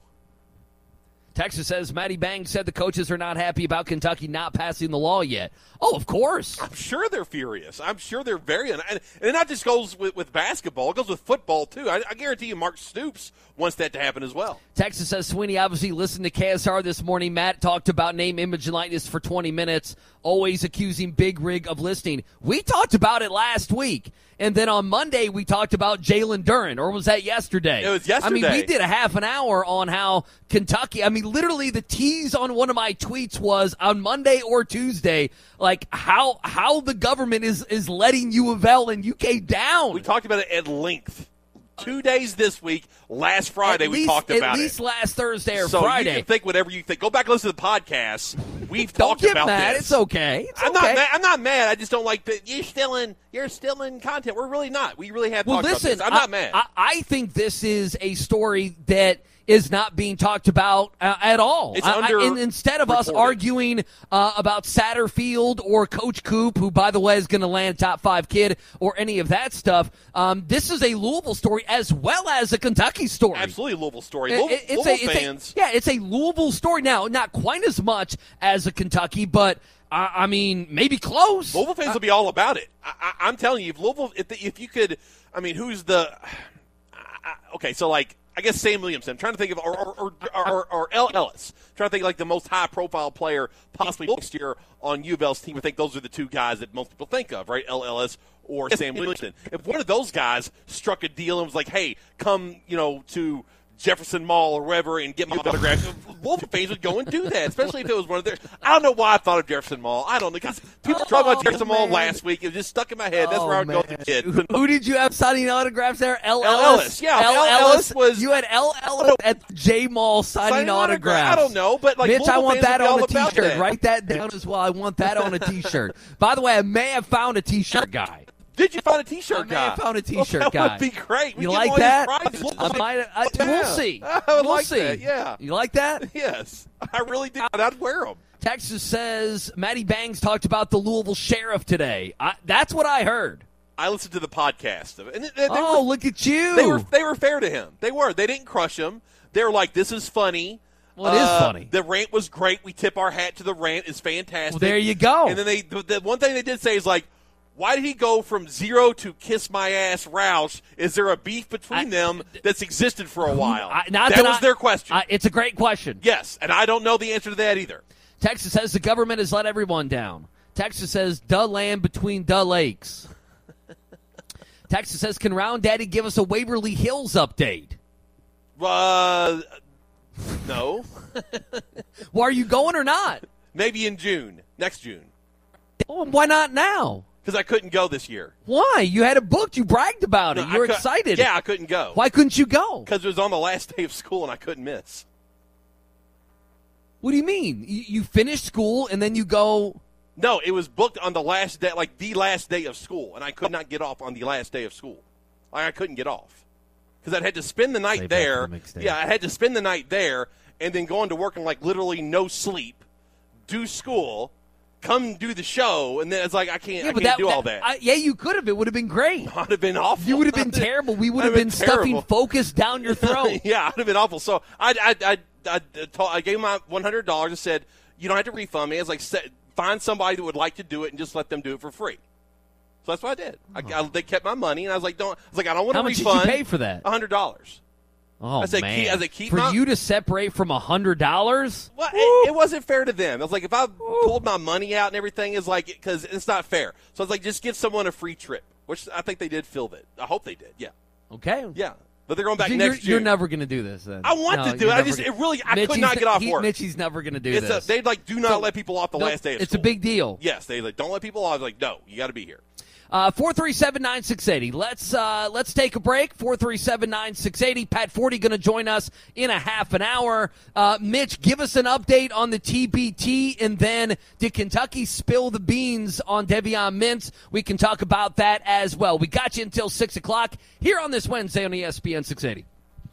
Texas says, Matty Bang said the coaches are not happy about Kentucky not passing the law yet. Oh, of course. I'm sure they're furious. I'm sure they're very, and, and it not just goes with, with basketball. It goes with football too. I, I guarantee you, Mark Stoops wants that to happen as well. Texas says Sweeney obviously listened to K S R this morning. Matt talked about name, image, and likeness for twenty minutes, always accusing Big Rig of listening. We talked about it last week. And then on Monday, we talked about Jalen Duren, or was that yesterday? It was yesterday. I mean, we did a half an hour on how Kentucky, I mean, literally the tease on one of my tweets was on Monday or Tuesday, like how how the government is, is letting U of L and U K down. We talked about it at length. Two days this week. Last Friday At we least- talked about At it. least last Thursday or so Friday. you can think whatever you think. Go back and listen to the podcast. We've Don't talked get about mad. this. It's okay. It's I'm okay. not mad. I'm not mad. I just don't like that you're still in. You're still in content. We're really not. We really have Well, talked listen, about this. I'm I, not mad. I, I think this is a story that is not being talked about uh, at all. It's I- I- under and instead of us reported. arguing uh, about Satterfield or Coach Coop, who, by the way, is going to land top five kid, or any of that stuff, um, this is a Louisville story as well as a Kentucky story. Absolutely, Louisville story. It- Louisville, it- it's Louisville a, it's fans. A, yeah, it's a Louisville story. Now, not quite as much as a Kentucky, but uh, I mean, maybe close. Louisville fans will be all about it. I, I, I'm telling you, if Louisville, if, the, if you could, I mean, who's the? I, okay, so like, I guess Sam Williamson. I'm trying to think of, or or or, or, or L. Ellis. I'm trying to think of like the most high profile player possibly next year on U of L's team. I think those are the two guys that most people think of, right? L. Ellis or Sam Williamson. If one of those guys struck a deal and was like, "Hey, come, you know, to Jefferson Mall or wherever and get my autograph," Louisville fans would go and do that, especially if it was one of their. I don't know why I thought of Jefferson Mall. I don't know because people Oh, talked about Jefferson Mall man. last week. It was just stuck in my head. That's Oh, where I would go man. as a kid. Who, who did you have signing autographs there? L. L. Ellis. Ellis, yeah, L. L. Ellis Ellis was- You had L. Ellis at J Mall signing, Signing autograph. autographs. I don't know, but, like, Mitch, I Louisville want fans that would be on a all about T-shirt. that. Write that down as well. I want that on a T-shirt. By the way, I may have found a T-shirt guy. Did you find a I T-shirt may guy? have found a T-shirt well, that guy. would be great. We You give like all these that? prizes. I might. I, Yeah. We'll see. I would we'll like see. that, yeah. You like that? Yes, I really did. I'd wear them. Texas says Matty Bangs talked about the Louisville sheriff today. I, that's what I heard. I listened to the podcast of it, and they, they Oh, were, look at you. they were they were fair to him. They were. They didn't crush him. They were like, "This is funny." Well, it is Uh, funny. The rant was great. We tip our hat to the rant. It's fantastic. Well, there you go. And then they, the, the one thing they did say is like, why did he go from zero to kiss my ass Roush? Is there a beef between I- them that's existed for a while? I- not that that was I- their question. I- it's a great question. Yes, and I don't know the answer to that either. Texas says the government has let everyone down. Texas says, duh land between duh lakes. Texas says, can Round Daddy give us a Waverly Hills update? Uh, no. Well, are you going or not? Maybe in June, next June, Well, why not now? because I couldn't go this year. Why? You had it booked. You bragged about it. No, You were I cou- excited. Yeah, I couldn't go. Why couldn't you go? Because it was on the last day of school and I couldn't miss. What do you mean? You, you finish school and then you go. No, it was booked on the last day, like the last day of school, and I could not get off on the last day of school. Like, I couldn't get off because I had to spend the night Stay back there. for the mixtape. Yeah, I had to spend the night there and then go into work and like literally no sleep, do school, come do the show, and then it's like I can't, Yeah, I but can't that, do all that. I, yeah, you could have. It would have been great. I'd have been awful. You would have been terrible. We would have I'd been, stuffing terrible. focus down your throat. Yeah, I'd have been awful. So I, I, I, I, told, I gave him my one hundred dollars and said, you don't have to refund me. I was like, set, find somebody that would like to do it and just let them do it for free. So that's what I did. I, I, they kept my money, and I was like, don't. I was like, I don't want How to much refund. did you pay for that? A hundred dollars. Oh, I said, man. keep- I said, keep for my- you to separate from a hundred dollars? Well, it, it wasn't fair to them. I was like, if I pulled my money out and everything, is like because it's not fair. So I was like, just give someone a free trip, which I think they did fill it. I hope they did. Yeah, Okay. yeah. But they're going back So next you're, June. you're never going to do this then. I want No, to do you're it. I never just gonna- it really I could Mitchie's not get off he- work. Mitchie's never going to do It's this. a, they like do not So- let people off the No, last day of it's school. a big deal. Yes, they like don't let people off. I was like, no, you got to be here. Uh, four three seven, nine six eight zero. Let's uh, let's take a break. four three seven, nine six eight zero. Pat Forty going to join us in a half an hour. Uh, Mitch, give us an update on the T B T, and then did Kentucky spill the beans on Devion Mintz? We can talk about that as well. We got you until six o'clock here on this Wednesday on E S P N six eighty.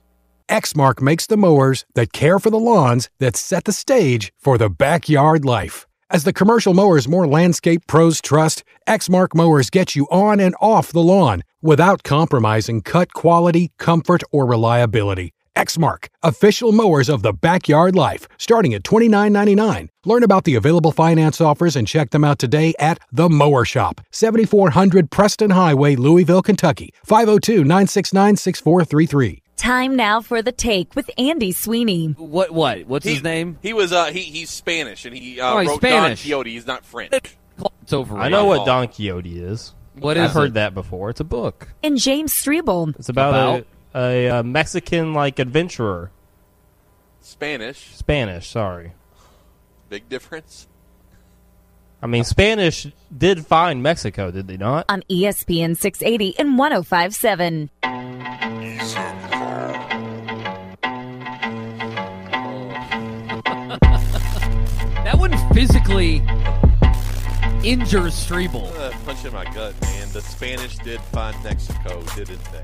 Exmark makes the mowers that care for the lawns that set the stage for the backyard life. As the commercial mowers more landscape pros trust, Exmark mowers get you on and off the lawn without compromising cut quality, comfort, or reliability. Exmark, official mowers of the backyard life, starting at twenty-nine ninety-nine. Learn about the available finance offers and check them out today at The Mower Shop, seventy-four hundred Preston Highway, Louisville, Kentucky, five oh two, nine six nine, six four three three. Time now for the take with Andy Sweeney. What? What? What's He- his name? He was uh he he's Spanish and he uh, Oh, he's wrote Spanish. Don Quixote. He's not French. It's overrated. I know what Oh. Don Quixote is. What I've is heard it? that before. It's a book. And James Strebel. It's about, About? A, a, uh Mexican like adventurer. Spanish, Spanish, sorry. big difference. I mean, Spanish did find Mexico, did they not? On E S P N six eighty and one oh five point seven. That wouldn't physically injure Strebel. Uh, punch in my gut, man. The Spanish did find Mexico, didn't they?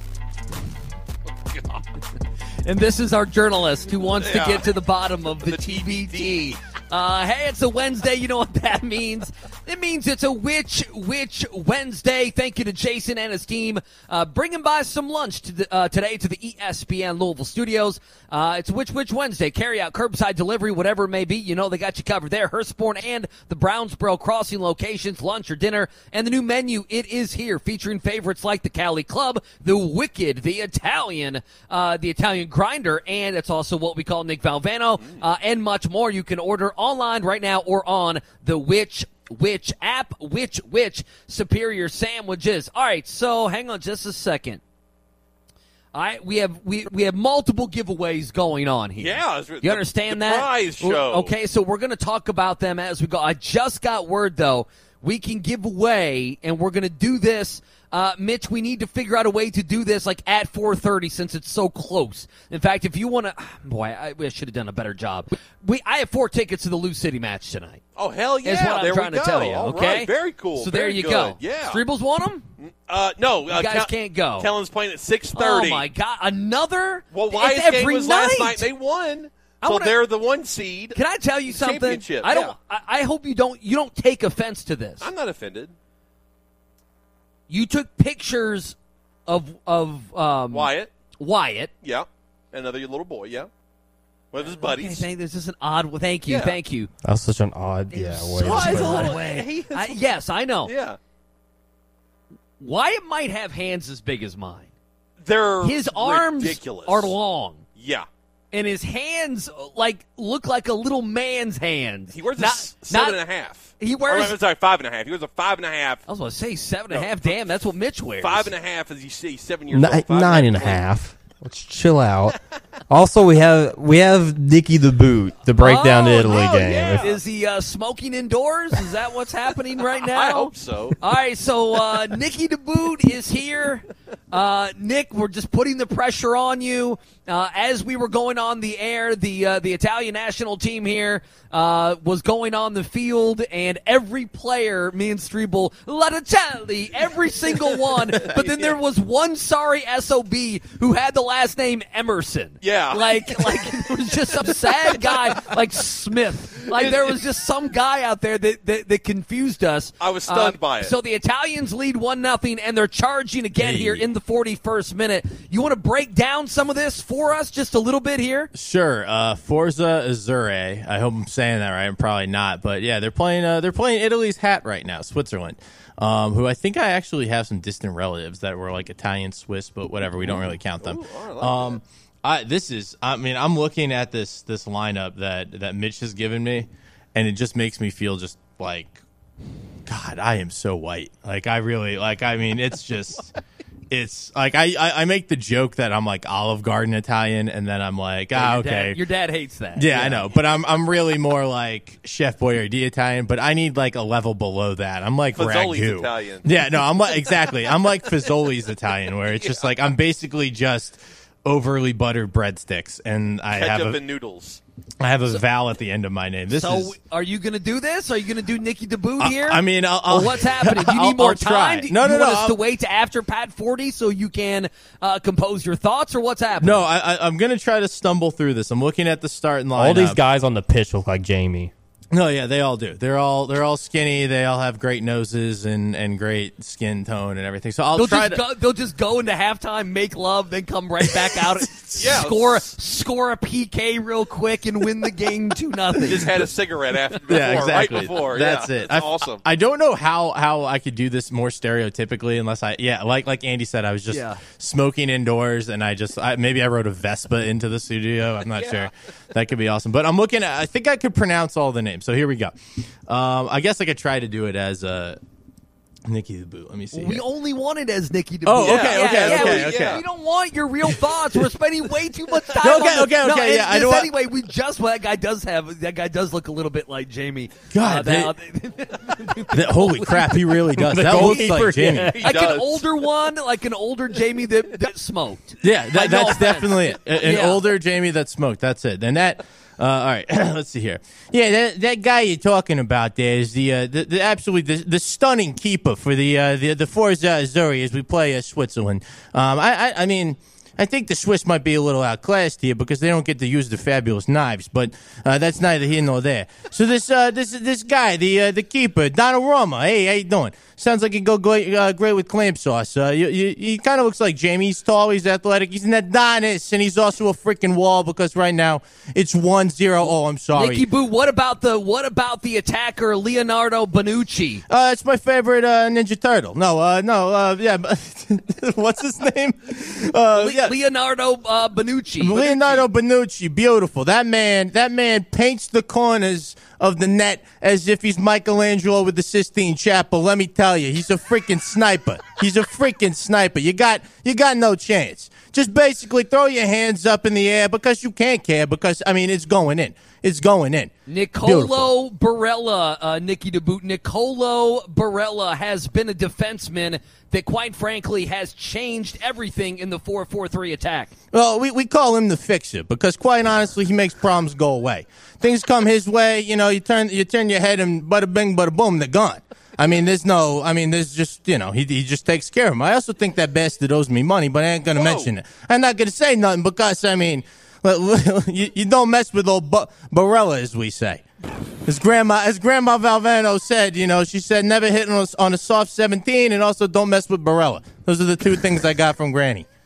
God. And this is our journalist who wants Yeah. to get to the bottom of the, The T B T. T B T. Uh, hey, it's a Wednesday. You know what that means? It means it's a Which Which Wednesday. Thank you to Jason and his team uh, bringing by some lunch to the, uh, today to the E S P N Louisville studios. Uh, it's Which Which Wednesday. Carry out, curbside delivery, whatever it may be. You know they got you covered there. Hurstbourne and the Brownsboro Crossing locations, lunch or dinner. And the new menu, it is here, featuring favorites like the Cali Club, the Wicked, the Italian, uh, the Italian Grinder, and it's also what we call Nick Valvano, uh, and much more. You can order online right now or on the Which Which app, Which Which Superior Sandwiches. All right, so hang on just a second. All right, we have we, we have multiple giveaways going on here. Yeah, it's- you the- understand the that? prize show. Okay, so we're going to talk about them as we go. I just got word though we can give away, and we're going to do this. Uh, Mitch, we need to figure out a way to do this like at four thirty since it's so close. In fact, if you want to, boy, I, I should have done a better job. We I have four tickets to the Lou City match tonight. Oh hell yeah! Is what I'm there trying we to go. tell you. All Okay, right, very cool. So very there you good. go. Yeah. Streebles want them? Uh, no, uh, You guys Kel- can't go. Kellen's playing at six thirty. Oh my God, another? Well, It's Wyatt's every game was night. last night. They won, I so wanna- they're the one seed. Can I tell you something? Championship, I don't. yeah. I, I hope you don't. You don't take offense to this. I'm not offended. You took pictures of of um, Wyatt, Wyatt, yeah, another little boy, yeah. With his buddies. Okay, thank, this is an odd. Thank you, Yeah. thank you. That was such an odd, yeah, way. So to it's put a it. odd way. I, yes, I know. Yeah. Wyatt might have hands as big as mine. They're His arms ridiculous. are long. Yeah. And his hands like look like a little man's hands. He wears not, a s- seven not, and a half. He wears. Or, I'm sorry, five and a half. He wears a five and a half. I was going to say seven and a half. Damn, that's what Mitch wears. Five and a half, as you see, seven years Ni- old. Five nine and a half. Let's chill out. Also, we have we have Nicky the Boot, the breakdown to Oh, Italy oh, game. yeah. If- Is he uh, smoking indoors? Is that what's happening right now? I hope so. All right, so uh, Nicky the Boot is here. Uh, Nick, we're just putting the pressure on you. Uh, as we were going on the air, the uh, the Italian national team here uh, was going on the field, and every player, me and Strebel, Laticelli, every single one. But then there was one sorry S O B who had the last name Emerson. Yeah. Like, like it was just some sad guy like Smith. Like there was just some guy out there that, that, that confused us. I was stunned Um, by it. So the Italians lead one nothing, and they're charging again Hey. here in the forty-first minute. You want to break down some of this for us just a little bit here? Sure. Uh, Forza Azzurre. I hope I'm saying that right. I'm probably not, but yeah, they're playing. Uh, they're playing Italy's hat right now, Switzerland. Um, who I think I actually have some distant relatives that were like Italian Swiss, but whatever. We don't really count them. Um, I, this is. I mean, I'm looking at this this lineup that that Mitch has given me, and it just makes me feel just like, God, I am so white. Like I really like. I mean, it's just. It's like I, I, I make the joke that I'm like Olive Garden Italian, and then I'm like, ah, Your okay. dad- your dad hates that. Yeah, I know, but I'm I'm really more like Chef Boyardee Italian, but I need like a level below that. I'm like Fazoli's ragu. Italian. Yeah, no, I'm like exactly. I'm like Fazoli's Italian, where it's just like I'm basically just overly buttered breadsticks, and I Ketchup have a, and noodles. I have a vowel at the end of my name. This So is. are you going to do this? Are you going to do Nicky the Boot here? I mean, I'll, I'll, Or what's happening? Do you I'll- need more I'll try. time? Do No, you no, want no, us I'll- to wait to after Pat forty so you can uh, compose your thoughts, or what's happening? No, I, I, I'm going to try to stumble through this. I'm looking at the starting lineup. All these guys on the pitch look like Jamie. No, yeah, they all do. They're all they're all skinny. They all have great noses and, and great skin tone and everything. So I'll They'll try just to. go, they'll just go into halftime, make love, then come right back out, Yeah. score score a P K real quick, and win the game two nothing. Just had a cigarette after before, Yeah, exactly. right before. That's yeah, it. That's I, awesome. I don't know how, how I could do this more stereotypically unless I, yeah, like like Andy said, I was just Yeah. smoking indoors and I just I, maybe I rode a Vespa into the studio. I'm not sure. That could be awesome. But I'm looking at. I think I could pronounce all the names. So here we go. Um, I guess I could try to do it as a. Nicky the Boot. Let me see. We here. only wanted as Nicky the Oh, Boot. okay, Yeah, okay, yeah, okay, we, okay. We don't want your real thoughts. We're spending way too much time. Okay, on this. okay, No, okay, and yeah, I this don't want- anyway, we just well, that guy does have that guy does look a little bit like Jamie. God, Uh, that- That- holy crap, he really does. The That looks goalkeeper, like Jamie. yeah. like an older one, like an older Jamie that, that smoked. Yeah, Like, that, no that's offense. definitely it. A- An Yeah. older Jamie that smoked. That's it. And that. Uh, all right, let's see here. Yeah, that that guy you're talking about there is the uh, the, the absolutely the, the stunning keeper for the uh, the the Forza Azzurri as we play uh, Switzerland. Um, I, I I mean. I think the Swiss might be a little outclassed here because they don't get to use the fabulous knives, but uh, that's neither here nor there. So this uh, this this guy, the uh, the keeper, Donnarumma. Hey, how you doing? Sounds like he go great, uh, great with clam sauce. Uh, you, you, he kind of looks like Jamie. He's tall, he's athletic, he's an Adonis, and he's also a freaking wall because right now it's one zero. Oh, I'm sorry. Nicky Boo, what about the what about the attacker Leonardo Bonucci? Uh, it's my favorite uh, Ninja Turtle. No, uh, no, uh, yeah, but what's his name? Uh, Le- yeah. Leonardo uh, Bonucci. Leonardo Bonucci, beautiful. That man, that man paints the corners of the net as if he's Michelangelo with the Sistine Chapel. Let me tell you, he's a freaking sniper. He's a freaking sniper. You got, you got no chance. Just basically throw your hands up in the air because you can't care because, I mean, it's going in. It's going in. Nicolo Barella, uh, Nicky the Boot. Nicolo Barella has been a defenseman that, quite frankly, has changed everything in the four four three attack. Well, we, we call him the fixer because, quite honestly, he makes problems go away. Things come his way, you know, you turn you turn your head and bada bing, bada boom, they're gone. I mean, there's no, I mean, there's just, you know, he he just takes care of him. I also think that bastard owes me money, but I ain't going to mention it. I'm not going to say nothing because, I mean, you, you don't mess with old Ba- Barella, as we say. As grandma, as Grandma Valvano said, you know, she said never hit on a, on a soft seventeen and also don't mess with Barella. Those are the two things I got from Granny.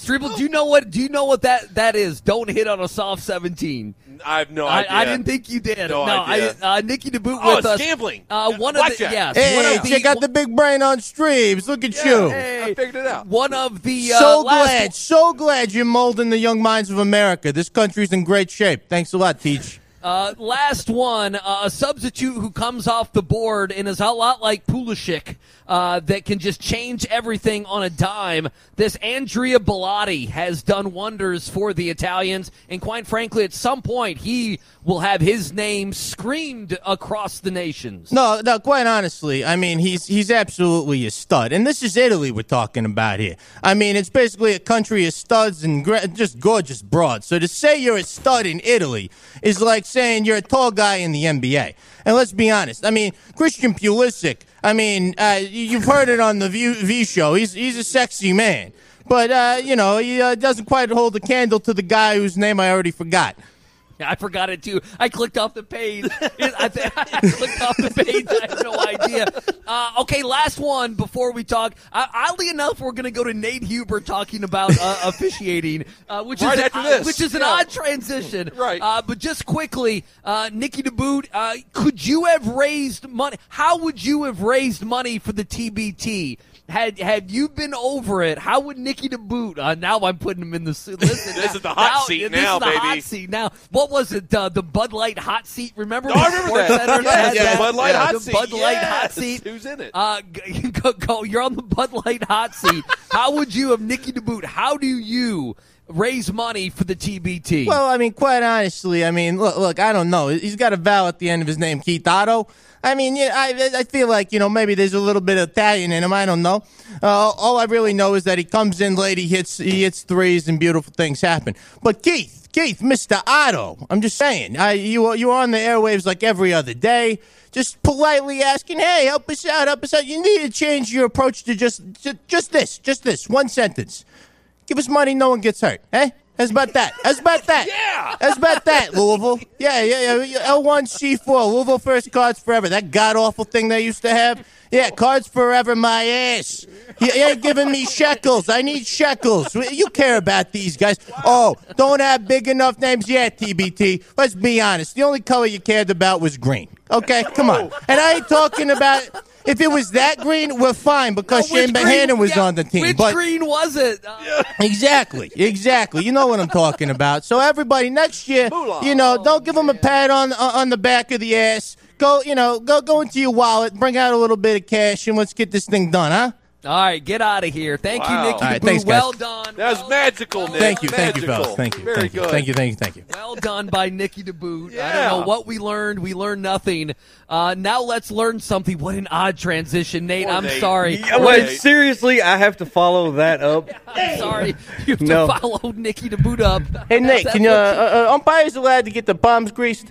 Streeble, do you know what? Do you know what that, that is? Don't hit on a soft seventeen. I have no I, idea. I didn't think you did. No idea. I, uh, Nikki DeBoot Oh, with it's us. gambling. Uh, one of Blackjack. the yes. Hey, one of the, check out the big brain on streams. Look at you. Hey, I figured it out. One of the uh, So last glad, so glad you're molding the young minds of America. This country's in great shape. Thanks a lot, Teach. Uh, last one, uh, a substitute who comes off the board and is a lot like Pulisic, uh, that can just change everything on a dime. This Andrea Bellotti has done wonders for the Italians, and quite frankly, at some point, he will have his name screamed across the nations. No, no, quite honestly, I mean, he's he's absolutely a stud. And this is Italy we're talking about here. I mean, it's basically a country of studs and gra- just gorgeous broads. So to say you're a stud in Italy is like saying you're a tall guy in the N B A. And let's be honest. I mean, Christian Pulisic, I mean, uh, you've heard it on the V, v show. He's he's a sexy man. But, uh, you know, he uh, doesn't quite hold a candle to the guy whose name I already forgot. Yeah, I forgot it too. I clicked off the page. I, th- I clicked off the page. I have no idea. Uh, okay, last one before we talk. Uh, oddly enough, we're going to go to Nate Huber talking about uh, officiating, uh, which Right is after an, this. which is an Yeah. odd transition. Right. Uh, but just quickly, uh, Nikki DeBoot, uh, could you have raised money? How would you have raised money for the T B T? Had had you been over it, how would Nikki DeBoot? Uh, now I'm putting him in the suit. Listen, This now- is the hot now- seat this now, is the baby. hot seat now. What was it? Uh, the Bud Light hot seat? Remember? Oh, I when remember that. SportsCenter Yes, had yeah, that? Bud Light Yeah, hot the seat. Bud Light hot Yes. seat. Who's in it? Uh, g- go, go. You're on the Bud Light hot seat. How would you have Nikki DeBoot? How do you raise money for the T B T? Well, I mean, quite honestly, I mean, look, look, I don't know. He's got a vowel at the end of his name, Keith Otto. I mean, yeah, I, I feel like, you know, maybe there's a little bit of Italian in him. I don't know. Uh, all I really know is that he comes in late, he hits, he hits threes, and beautiful things happen. But Keith, Keith, Mister Otto, I'm just saying, I, you you are on the airwaves like every other day, just politely asking, hey, help us out, help us out. You need to change your approach to just just, just this, just this, one sentence. Give us money, no one gets hurt, eh? How's about that? How's about that? Yeah. How's about that, Louisville? Yeah, yeah, yeah. L one C four, Louisville First Cards Forever. That god-awful thing they used to have. Yeah, Cards Forever, my ass. You ain't giving me shekels. I need shekels. You care about these guys. Oh, don't have big enough names yet, T B T. Let's be honest. The only color you cared about was green. Okay, come on. And I ain't talking about... If it was that green, we're fine because No, which Shane green- Bohannon was yeah, on the team. Which but green was it? Uh, Exactly, exactly. You know what I'm talking about. So everybody, next year, you know, don't give them a pat on on the back of the ass. Go, you know, go go into your wallet, bring out a little bit of cash, and let's get this thing done, huh? All right, get out of here. Thank Wow. you, Nikki All right, DeBoot. thanks, guys. Well done. That was well magical, Nick. Thank you, thank you, Magical. fellas. Thank you, Very thank you, good. thank you, thank you, thank you. Well done by Nikki DeBoot. I Yeah. don't know what we learned. We learned nothing. Uh, now let's learn something. What an odd transition, Nate. Poor I'm Nate. sorry. Yeah, Wait, Wait. seriously, I have to follow that up. I'm sorry. You have No. to follow Nikki DeBoot up. Hey Nick, That's can you, what uh, uh, umpires allowed to get the palms greased?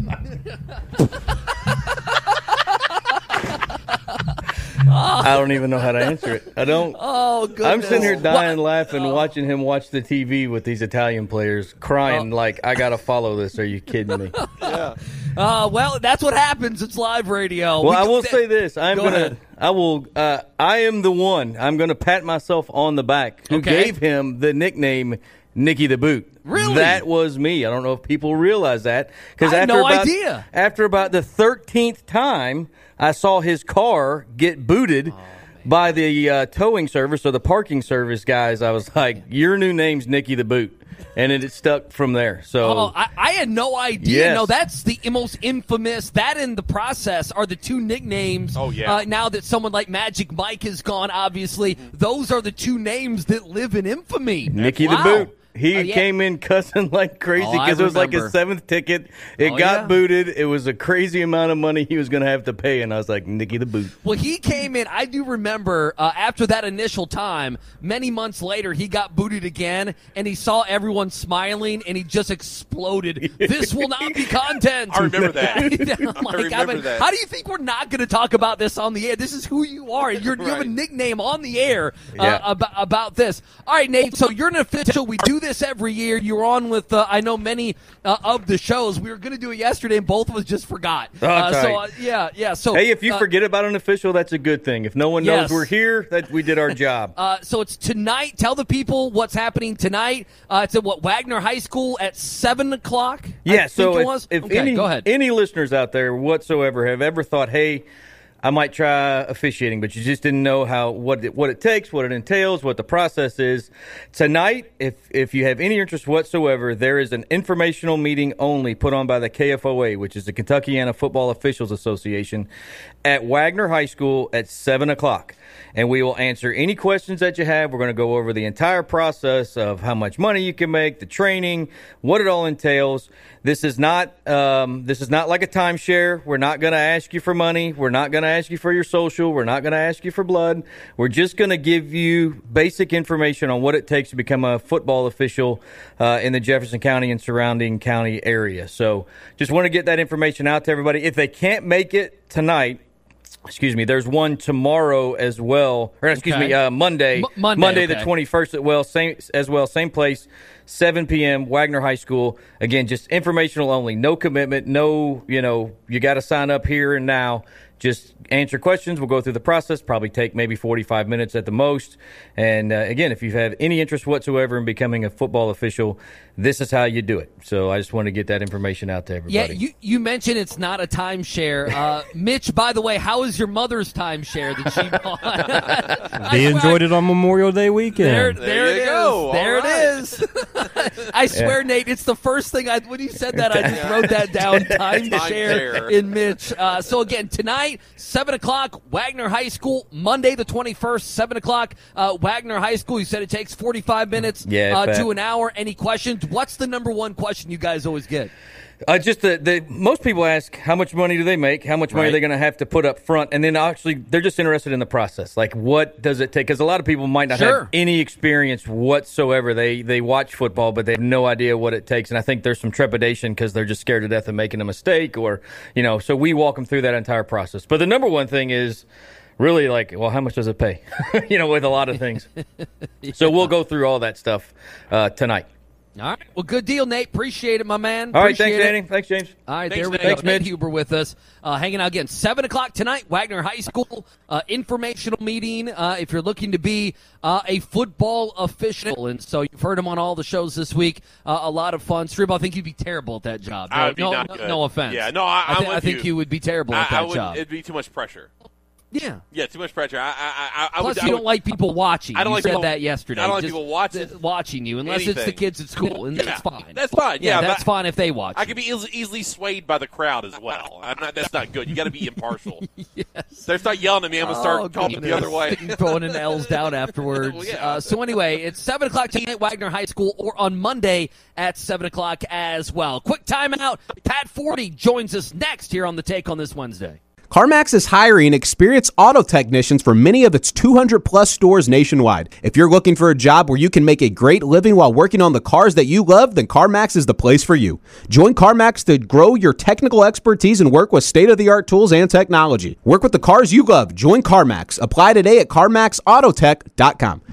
I don't even know how to answer it. I don't. Oh, goodness. I'm sitting here dying What? laughing, watching him watch the T V with these Italian players, crying like, I got to follow this. Are you kidding me? Uh, well, that's what happens. It's live radio. Well, We I can will th- say this. I'm Go gonna. ahead. I will. Uh, I am the one. I'm gonna pat myself on the back who Okay. gave him the nickname Nicky the Boot. Really? That was me. I don't know if people realize that because I had after no about idea. after about the thirteenth time, I saw his car get booted. By the uh, towing service or the parking service guys, I was like, "Your new name's Nicky the Boot," and it, it stuck from there. So, Oh, I, I had no idea. Yes. No, that's the most infamous. That and the process are the two nicknames. Oh, yeah. Uh, now that someone like Magic Mike is gone, obviously, those are the two names that live in infamy. Nicky Wow. the Boot. He Oh, yeah. came in cussing like crazy Oh, I because it was like his remember. seventh ticket. It Oh, got yeah. booted. It was a crazy amount of money he was going to have to pay, and I was like, Nicky the Boot. Well, he came in, I do remember, uh, after that initial time, many months later, he got booted again, and he saw everyone smiling, and he just exploded. This will not be content. I remember that. I'm I like, remember mean, that. How do you think we're not going to talk about this on the air? This is who you are. You're, You have a Right. nickname on the air uh, Yeah. about, about this. All right, Nate, so you're an official. We do this this every year. You're on with, uh, I know, many uh, of the shows. We were going to do it yesterday, and both of us just forgot. Okay. Uh, so, uh, yeah, yeah. So, hey, if you uh, forget about an official, that's a good thing. If no one yes. knows we're here, that we did our job. Uh, so it's tonight. Tell the people what's happening tonight. Uh, it's at, what, Wagner High School at seven o'clock? Yeah, I so think it if, was? if okay, any, go ahead. any listeners out there whatsoever have ever thought, hey, I might try officiating, but you just didn't know how what it, what it takes, what it entails, what the process is. Tonight, if if you have any interest whatsoever, there is an informational meeting only put on by the K F O A, which is the Kentuckiana Football Officials Association, at Wagner High School at seven o'clock. And we will answer any questions that you have. We're going to go over the entire process of how much money you can make, the training, what it all entails. This is not um, this is not like a timeshare. We're not going to ask you for money. We're not going to ask you for your social. We're not going to ask you for blood. We're just going to give you basic information on what it takes to become a football official uh, in the Jefferson County and surrounding county area. So just want to get that information out to everybody. If they can't make it tonight, excuse me, there's one tomorrow as well, or excuse Okay. me, uh, Monday, M- Monday, Monday okay. the twenty-first as well, same as well, same place, seven p.m. Wagner High School. Again, just informational only, no commitment, no, you know, you got to sign up here and now. Just answer questions. We'll go through the process. Probably take maybe forty-five minutes at the most. And uh, again, if you have any interest whatsoever in becoming a football official, this is how you do it. So I just want to get that information out to everybody. Yeah, you, you mentioned it's not a timeshare. Uh, Mitch, by the way, how is your mother's timeshare that she bought? They enjoyed it on Memorial Day weekend. There, there, There it you is. go. There All it is. I swear, Nate, it's the first thing I when you said that I just wrote that down. Timeshare Timeshare. in Mitch. Uh, so again, tonight, seven o'clock, Wagner High School. Monday the twenty-first, seven o'clock, uh, Wagner High School. You said it takes forty-five minutes Yeah, uh, if that- to an hour. Any questions? What's the number one question you guys always get? Uh, just the, the most people ask how much money do they make, how much money Right. are they going to have to put up front, and then actually they're just interested in the process. Like, what does it take? Because a lot of people might not Sure. have any experience whatsoever. They they watch football, but they have no idea what it takes. And I think there's some trepidation because they're just scared to death of making a mistake, or you know. So we walk them through that entire process. But the number one thing is really like, well, how much does it pay? you know, with a lot of things. yeah. So we'll go through all that stuff uh, tonight. All right. Well, good deal, Nate. Appreciate it, my man. All right, Appreciate thanks, it. Danny. Thanks, James. All right, Thanks, there we Nate. go. Thanks, Nate Mitch. Huber with us, uh, hanging out again. seven o'clock tonight, Wagner High School, uh, informational meeting uh, if you're looking to be uh, a football official. And so you've heard him on all the shows this week. Uh, a lot of fun. Strib, I think you'd be terrible at that job. No, I would be no, not no, good. no offense. Yeah, no, I- I, I'm thi- I with think you. you would be terrible at I, I that would, job. it'd be too much pressure. Yeah. Yeah, too much pressure. I, I, I, I Plus, would, you I don't would, like people watching. I don't you like said people- that yesterday. I don't like Just people watching- th- watching you, unless it's the anything. kids at school, and Yeah. that's fine. That's fine. Yeah, that's but fine if they watch. I can be easily, easily swayed by the crowd as well. I'm not, that's not good. You got to be impartial. yes. They start yelling at me, I'm gonna start Oh, talking the goodness. other way. Throwing in L's down afterwards. Well, yeah. uh, so anyway, it's seven o'clock tonight at Wagner High School, or on Monday at seven o'clock as well. Quick timeout. Pat Forty joins us next here on The Take on this Wednesday. CarMax is hiring experienced auto technicians for many of its two hundred plus stores nationwide. If you're looking for a job where you can make a great living while working on the cars that you love, then CarMax is the place for you. Join CarMax to grow your technical expertise and work with state-of-the-art tools and technology. Work with the cars you love. Join CarMax. Apply today at CarMax Autotech dot com.